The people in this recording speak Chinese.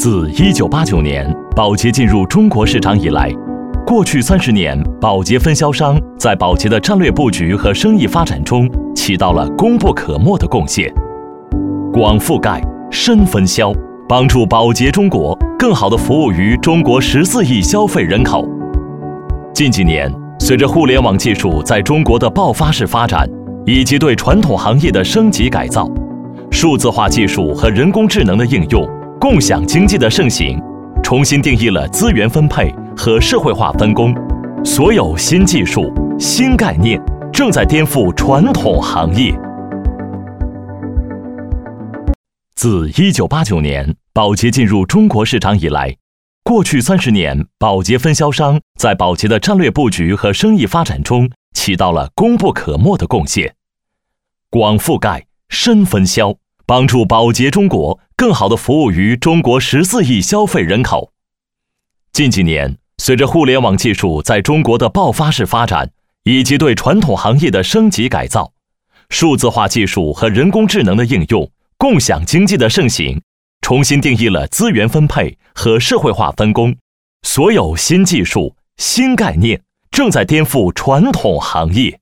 自1989年宝洁进入中国市场以来，过去30年，宝洁分销商在宝洁的战略布局和生意发展中起到了功不可没的贡献。广覆盖、深分销，帮助宝洁中国更好地服务于中国14亿消费人口。近几年，随着互联网技术在中国的爆发式发展，以及对传统行业的升级改造，数字化技术和人工智能的应用，共享经济的盛行，重新定义了资源分配和社会化分工。所有新技术、新概念正在颠覆传统行业。自1989年宝洁进入中国市场以来，过去30年，宝洁分销商在宝洁的战略布局和生意发展中起到了功不可没的贡献。广覆盖、深分销，帮助宝洁中国更好地服务于中国14亿消费人口。近几年，随着互联网技术在中国的爆发式发展，以及对传统行业的升级改造，数字化技术和人工智能的应用，共享经济的盛行，重新定义了资源分配和社会化分工。所有新技术、新概念正在颠覆传统行业。